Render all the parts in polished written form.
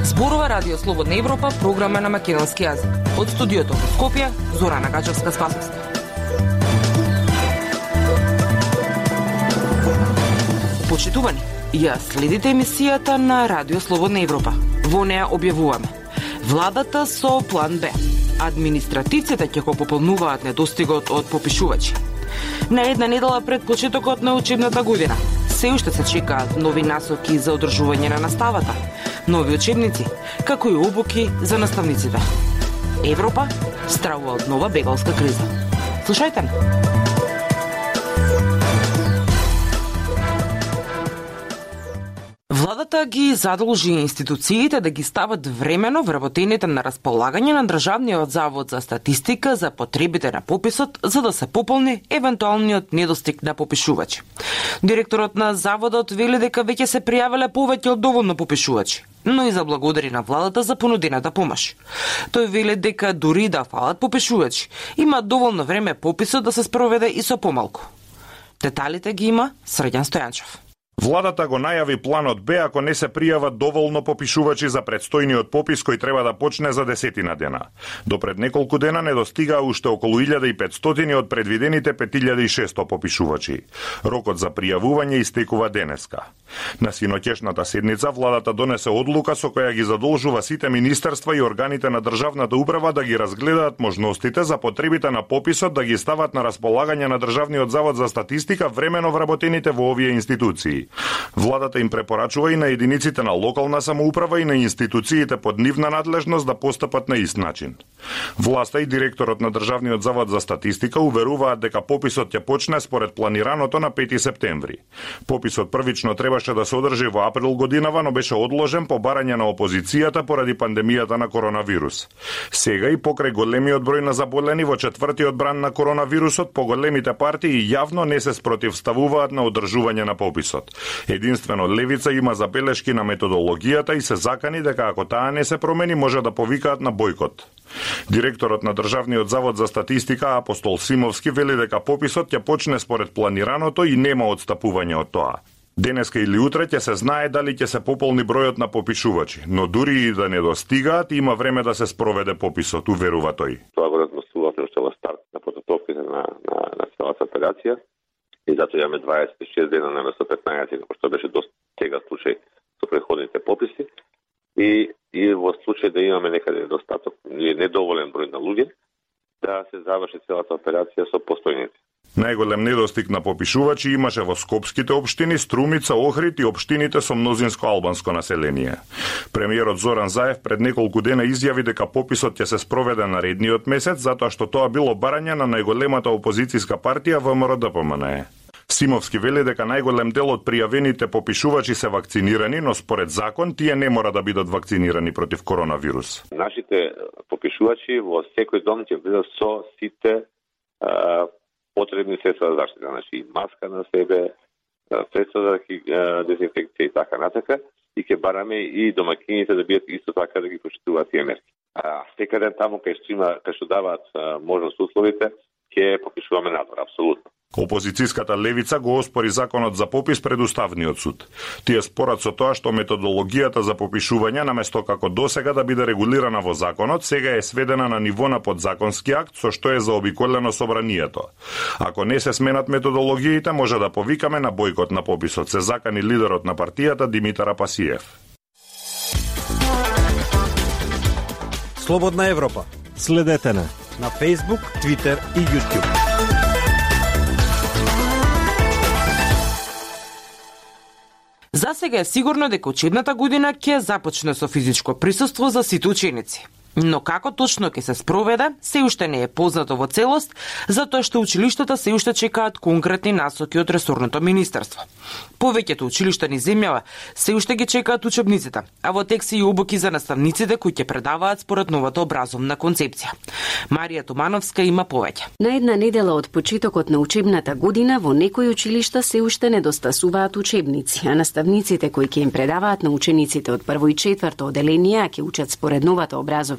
Зборува Радио Слободна Европа, програма на македонски јазик. Од студиото во Скопје, Зорана Гачевска-Спасовска. Почитувани, ја следите емисијата на Радио Слободна Европа. Во неа објавуваме: владата со план Б. Административците ќе го пополнуваат недостигот од попишувачи. На една недела пред почетокот на учебната година се уште се чекаат нови насоки за одржување на наставата, нови учебници, како и обуки за наставниците. Европа стравува од нова бегалска криза. Слушајте ни. Владата ги задолжи институциите да ги стават времено вработените на располагање на Државниот завод за статистика за потребите на пописот, за да се пополни евентуалниот недостиг на попишувачи. Директорот на заводот вели дека веќе се пријавиле повеќе од доволно попишувачи, но и заблагодари на владата за понудената помош. Тој вели дека дури да фалат попишувачи, има доволно време пописот да се спроведе и со помалку. Деталите ги има Срđan Стојанчев. Владата го најави планот Б ако не се пријават доволно попишувачи за предстојниот попис кој треба да почне за 10 дена. До пред неколку дена не достигаа уште околу 1500 од предвидените 5600 попишувачи. Рокот за пријавување истекува денеска. На синоќешната седница владата донесе одлука со која ги задолжува сите министерства и органите на државната управа да ги разгледаат можностите за потребите на пописот да ги стават на располагање на Државниот завод за статистика времено вработените во овие институции. Владата им препорачува и на единиците на локална самоуправа и на институциите под нивна надлежност да постапат на ист начин. Власта и директорот на Државниот завод за статистика уверуваат дека пописот ќе почне според планираното на 5 септември. Пописот првично требаше да се одржи во април годинава, но беше одложен по барање на опозицијата поради пандемијата на коронавирус. Сега и покрај големиот број на заболени во четвртиот бран на коронавирусот, поголемите партии јавно не се спротивставуваат на одржување на пописот. Единствено левица има забелешки на методологијата и се закани дека ако таа не се промени може да повикаат на бојкот. Директорот на Државниот завод за статистика Апостол Симовски вели дека пописот ќе почне според планираното и нема одстапување од тоа. Денеска или утре ќе се знае дали ќе се пополни бројот на попишувачи, но дури и да не достигаат, има време да се спроведе пописот, уверува тој. Тоа го размислувавме уште во старт на подготовките на целата операција. И затоа имаме 26 дена на место 15, што беше доста тега случај со претходните пописи. И во случај да имаме некаде недостаток или недоволен број на луѓе, да се заврши целата операција со постојните. Најголем недостиг на попишувачи имаше во скопските општини Струмица, Охрид и општините со мнозинско албанско население. Премиерот Зоран Заев пред неколку дена изјави дека пописот ќе се спроведе наредниот месец, затоа што тоа било барање на најголемата опозицијска партија ВМРО-ДПМНЕ. Симовски вели дека најголем дел од пријавените попишувачи се вакцинирани, но според закон тие не мора да бидат вакцинирани против коронавирус. Нашите попишувачи во секој дом ќе бидат со сите потребни средства за заштита, значи маска на себе, средства за дезинфекција и така натака, и ќе бараме и домакините да бидат исто така да ги почитуваат тие мерки. Секаде таму кај што даваат можност условите, ќе попишуваме надвор, апсолутно. Опозицијската левица го оспори законот за попис пред Уставниот суд. Тие спорат со тоа што методологијата за попишување наместо како досега да биде регулирана во законот, сега е сведена на ниво на подзаконски акт, со што е заобиколено собранието. Ако не се сменат методологиите, може да повикаме на бојкот на пописот, се закани лидерот на партијата Димитар Апасиев. Слободна Европа. Следете на Facebook, Twitter и YouTube. За сега е сигурно дека учебната година ќе започне со физичко присуство за сите ученици. Но како точно ќе се спроведе, се уште не е познато во целост, затоа што училиштата се уште чекаат конкретни насоки од ресорното министерство. Повеќето училишта низ земјава се уште ги чекаат учебниците, а во тек се и обуки за наставниците кои ќе предаваат според новата образовна концепција. Марија Тумановска има повеќе. На една недела од почетокот на учебната година во некои училишта се уште недостасуваат учебници, а наставниците кои ќе им предаваат на учениците од прво и четврто оделение, а ќе учат според новата образовна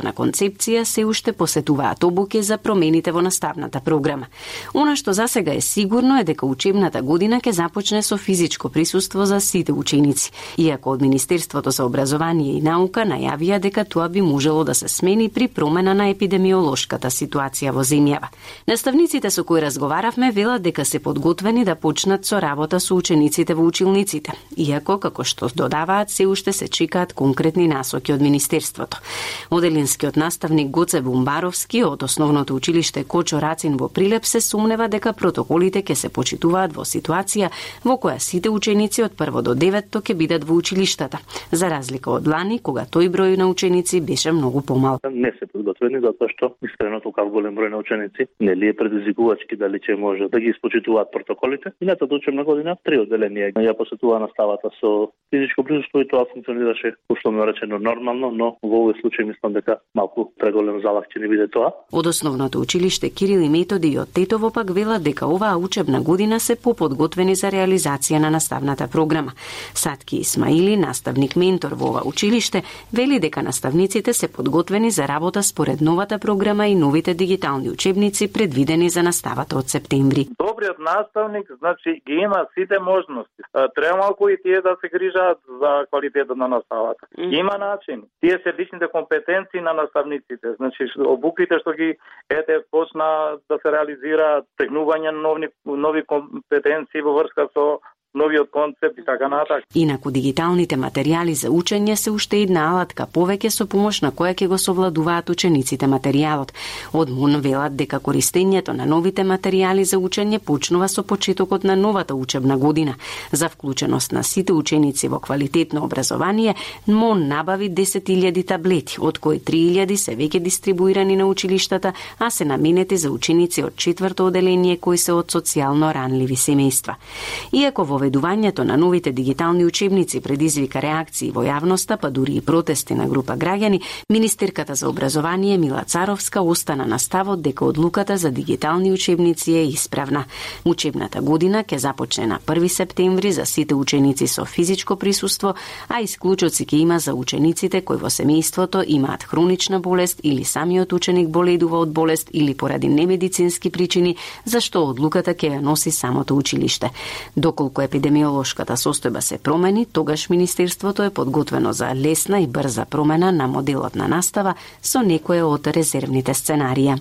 учебна концепција се уште посетуваат обуки за промените во наставната програма. Она што засега е сигурно е дека учебната година ќе започне со физичко присуство за сите ученици, иако од Министерството за образование и наука најавија дека тоа би можело да се смени при промена на епидемиолошката ситуација во земјава. Наставниците со кои разговаравме велат дека се подготвени да почнат со работа со учениците во училниците, иако, како што додаваат, се уште се чекаат конкретни насоки од Министерството. Оделинскиот наставник Гоце Бумбаровски од основното училиште Кочо Рацин во Прилеп се сумнева дека протоколите ќе се почитуваат во ситуација во која сите ученици од 1 до 9 ќе бидат во училиштата, за разлика од лани кога тој број на ученици беше многу помал. Не се подготвени затоа што искрено толку голем број на ученици нели е предизвикувачки дали ќе може да ги испочитуваат протоколите. Минатата учебна година 3 одделенија ја посетува наставата со физичко присуство и тоа функционираше условно речено нормално, но во овој случај мислам дека малку преголем залог ќе не биде тоа. Од основното училиште Кирил и Методи и од Тетово пак велат дека оваа учебна година се поподготвени за реализација на наставната програма. Сатки Исмаили, наставник ментор во ова училиште, вели дека наставниците се подготвени за работа според новата програма и новите дигитални учебници предвидени за наставата од септември. Добриот наставник, значи, ги има сите можности. Треба малку и тие да се грижаат за квалитетот на наставата. Има начин. Тие се личните компетенции на наставниците. Значи, обуките што ги почна да се реализираат, тегнување на нови компетенции во врска со новиот концепт и така натаму. Инаку дигиталните материјали за учење се уште една алатка повеќе со помош на која ќе го совладуваат учениците материјалот. Од МУН велат дека користењето на новите материјали за учење почнува со почетокот на новата учебна година. За вклученост на сите ученици во квалитетно образование, МУН набави 10.000 таблети, од кои 3.000 се веќе дистрибуирани на училиштата, а се наменети за ученици од 4-то оделение кои се од социјално ранливи семејства. Иако воведувањето на новите дигитални учебници предизвика реакции во јавноста, па дури и протести на група граѓани, министерката за образование Мила Царовска остана на ставот дека одлуката за дигитални учебници е исправна. Учебната година ќе започне на 1 септември за сите ученици со физичко присуство, а исклучоци ќе има за учениците кои во семејството имаат хронична болест или самиот ученик боледува од болест или поради немедицински причини, зашто одлуката ќе ја носи самото училиште. Доколку епидемиолошката состојба се промени, тогаш Министерството е подготвено за лесна и брза промена на моделот на настава со некои од резервните сценарија.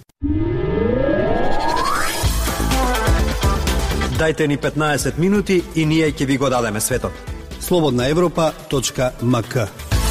Дајте ни 15 минути и ние ќе ви го дадеме светот. slobodnaevropa.mk.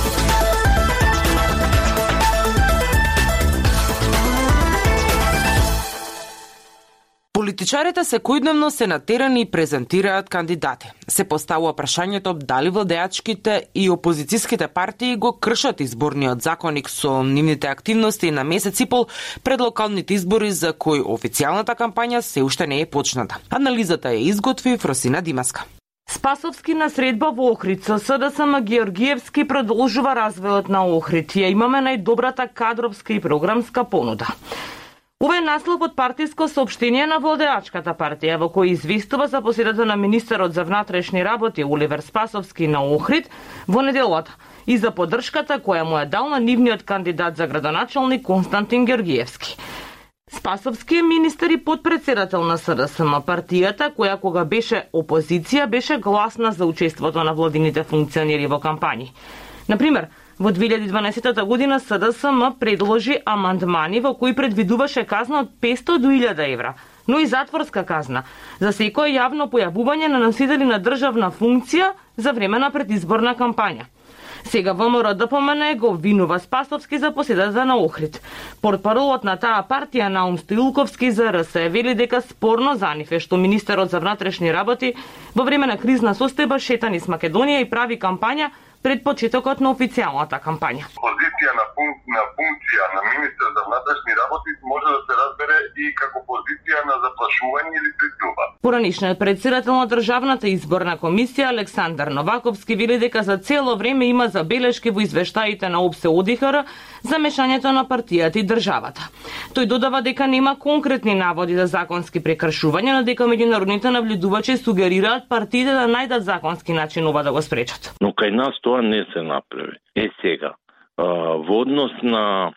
Политичарите секојдневно се на терен и презентираат кандидати. Се поставува прашањето дали владеачките и опозицијските партии го кршат изборниот законник со нивните активности на месец и пол пред локалните избори за кои официјалната кампања се уште не е почната. Анализата ја изготви Фросина Димаска. Спасовски на средба во Охрид со СДСМ Георгиевски продолжува развојот на Охрид. Ја имаме најдобрата кадровска и програмска понуда. Ова е наслов од партиско соопштение на владеачката партија, во кој известува за посетата на министерот за внатрешни работи Оливер Спасовски на Охрид во неделата и за поддршката која му е дал на нивниот кандидат за градоначалник Константин Георгиевски. Спасовски е министер и подпредседател на СДСМ, партијата која кога беше опозиција беше гласна за учеството на владините функционери во кампањи. Например, во 2012 година СДСМ предложи амандмани во кои предвидуваше казна од 500 до 1000 евра, но и затворска казна за секое јавно појавување на носители на државна функција за време на предизборна кампања. Сега ВМРО ДПМН го обвинува Спасовски за посетата на Охрид. Портпаролот на таа партија Наум Стоилковски за РС вели дека спорно за нив е што министерот за внатрешни работи во време на кризна состојба шета низ Македонија и прави кампања пред почетокот на официјалната кампања. Позиција на функција на министер за внатрешни работи може да се разбере и како позиција на заплашување или присилба. Поранишниот председател на Државната изборна комисија Александар Новаковски вели дека за цело време има забелешки во извештаите на ОПСЕ ОДИХР за мешањето на партијата и државата. Тој додава дека нема конкретни наводи за законски прекршувања, но дека меѓународните наблюдувачи сугерираат партиите да најдат законски начин ова да го спречат. Но кај нас тоа не се направи. Сега, во однос на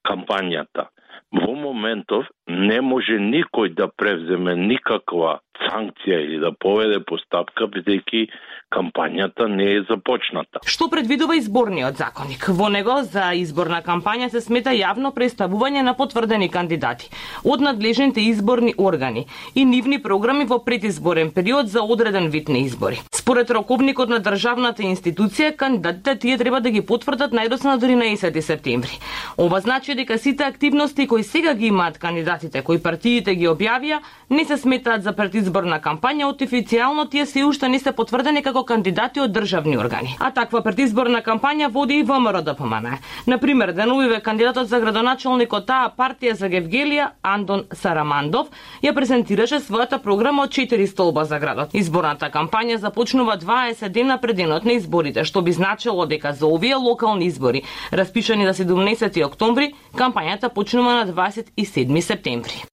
кампањата. Во моментов не може никој да превземе никаква санкција или да поведе постапка, бидејќи кампањата не е започната. Што предвидува изборниот законник? Во него за изборна кампања се смета јавно представување на потврдени кандидати од надлежните изборни органи и нивни програми во предизборен период за одреден вид на избори. Според роковникот на државната институција, кандидатите тие треба да ги потврдат најдоцна до 13 септември. Ова значи дека сите активности кои сега ги имаат кандидатите, кои партиите ги објавија, не се сметаат за предизборна кампања, официјално тие се уште не се потврдени како кандидати од државни органи. А таква предизборна кампања води и ВМРО ДПМН. Например, деновиве кандидатот за градоначалник од таа партија за Гевгелија, Андон Сарамандов, ја презентираше својата програма од 4 столба за градот. Изборната кампања започнува 20 дена пред денот на изборите, што би значило дека за овие локални избори, распишани на 17 октомври, кампањата почнува на 27 септември.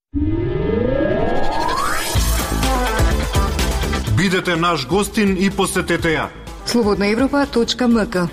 Бидете наш гостин и посетете ја. slobodnaevropa.mk.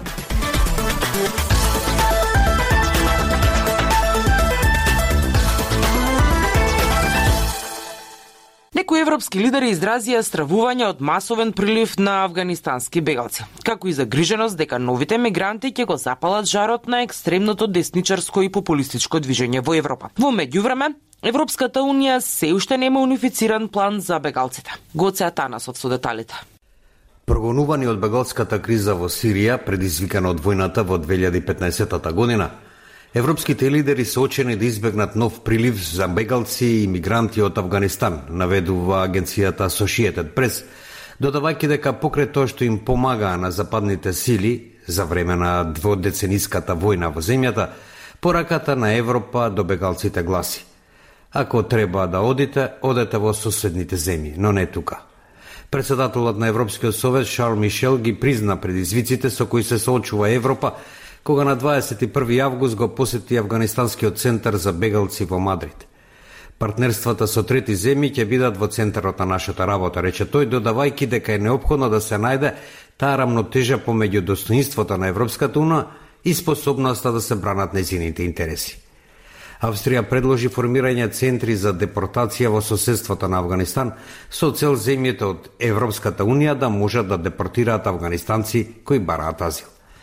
Некои европски лидери изразија стравување од масовен прилив на афганистански бегалци, како и загриженост дека новите мигранти ќе го запалат жарот на екстремното десничарско и популистичко движење во Европа. Во меѓувреме, Европската унија се уште нема унифициран план за бегалците. Гоце Атанасов со деталите. Прогонувани од бегалската криза во Сирија, предизвикана од војната во 2015 година, европските лидери се очени да избегнат нов прилив за бегалци и мигранти од Авганистан, наведува агенцијата Associated Press, додавајќи дека покрај тоа што им помагаа на западните сили за време на дводецениската војна во земјата, пораката на Европа до бегалците гласи: ако треба да одите, одете во соседните земји, но не тука. Председателот на Европскиот совет Шарл Мишел ги призна предизвиците со кои се соочува Европа, кога на 21 август го посети Афганистанскиот центар за бегалци во Мадрид. Партнерствата со трети земји ќе бидат во центарот на нашата работа, рече тој, додавајќи дека е неопходно да се најде таа рамнотежа помеѓу достоинството на Европската унија и способноста да се бранат нејзините интереси. Австрија предложи формирање центри за депортација во соседството на Афганистан со цел земјите од Европската унија да можат да депортираат афганистанци кои бараат азил.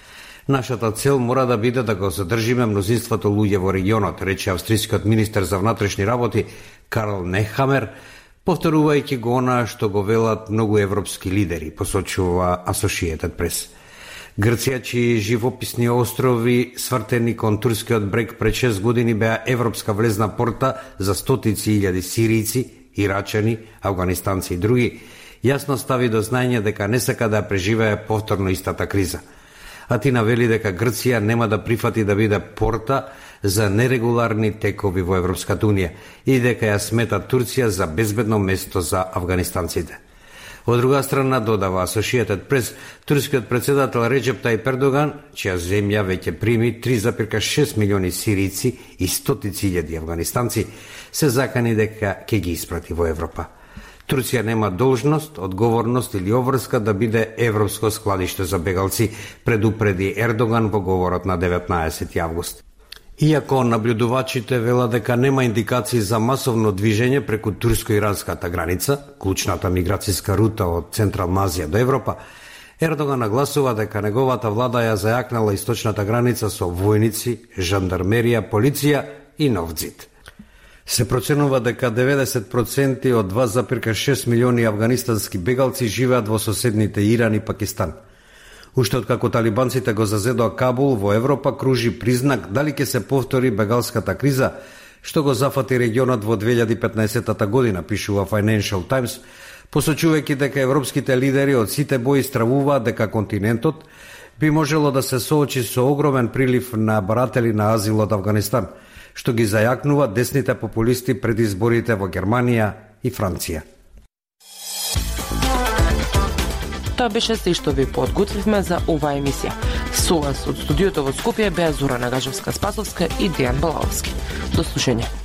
Нашата цел мора да биде да го задржиме мнозинството луѓе во регионот, рече австрискиот министер за внатрешни работи Карл Нехамер, повторувајќи го она што го велат многу европски лидери, посочува Associated Press. Грција, чии живописни острови свртени кон турскиот брег пред 6 години беа европска влезна порта за стотици илјади сиријци, ирачани, афганистанци и други, јасно стави до знаење дека не сака да преживее повторно истата криза. Атина вели дека Грција нема да прифати да биде порта за нерегуларни текови во Европската унија и дека ја смета Турција за безбедно место за афганистанците. Од друга страна, додава Associated Press, турскиот председател Реджеп Тајип Ердоган, чија земја веќе прими 3,6 милиони сирици и стотици илјади афганистанци, се закани дека ќе ги испрати во Европа. Турција нема должност, одговорност или обврска да биде европско складиште за бегалци, предупреди Ердоган во говорот на 19 август. Иако наблюдувачите велат дека нема индикации за масовно движење преку турско-иранската граница, клучната миграцијска рута од Централна Азија до Европа, Ердоган нагласува дека неговата влада ја зајакнала источната граница со војници, жандармерија, полиција и нов ѕид. Се проценува дека 90% од 2,6 милиони афганистански бегалци живеат во соседните Иран и Пакистан. Уште откако талибанците го зазедоа Кабул во Европа, кружи признак дали ќе се повтори бегалската криза, што го зафати регионот во 2015 година, пишува Financial Times, посочувајќи дека европските лидери од сите бои стравуваат дека континентот би можело да се соочи со огромен прилив на баратели на азил од Афганистан, што ги зајакнува десните популисти пред изборите во Германија и Франција. Тоа беше се што ви подготвивме за оваа емисија. Со вас од студиото во Скопје беа Зорана Гажевска-Спасовска и Дејан Балаловски. До слушање.